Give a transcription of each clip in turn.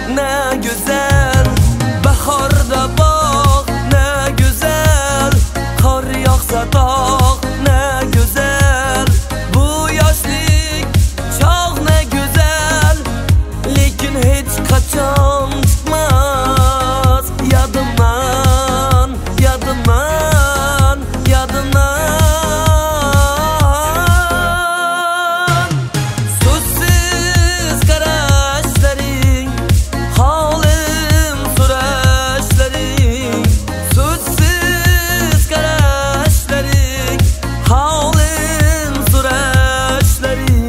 ne güzel. Baharda bak ne güzel, kar yağsa dağ ne güzel. Bu yaşlık çağ ne güzel, lekin hiç kaçan çıkmaz yadımdan, yadımdan, yadımdan. Sözsüz qarashların, halim so'rashların. Sözsüz qarashların, halim so'rashların.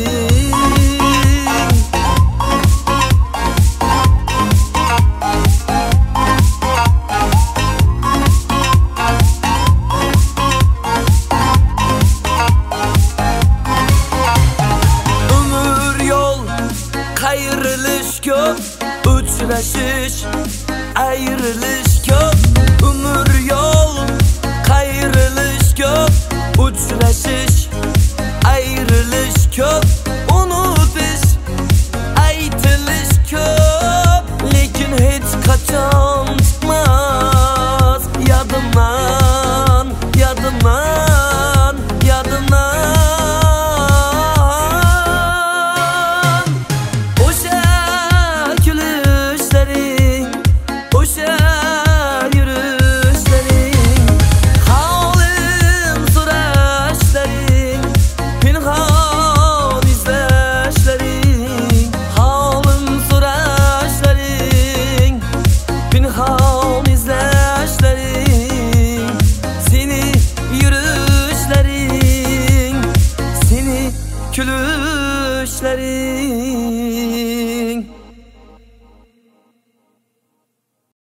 Ayrılış köp, uçlaşış, ayrılış köp. Ömür yol, ayrılış köp, uçlaşış, ayrılış köp. Unutuş, aytılış köp, lekin hiç kaçan çıkmaz yadımdan, yadımdan, yadımdan. Gülüşlerin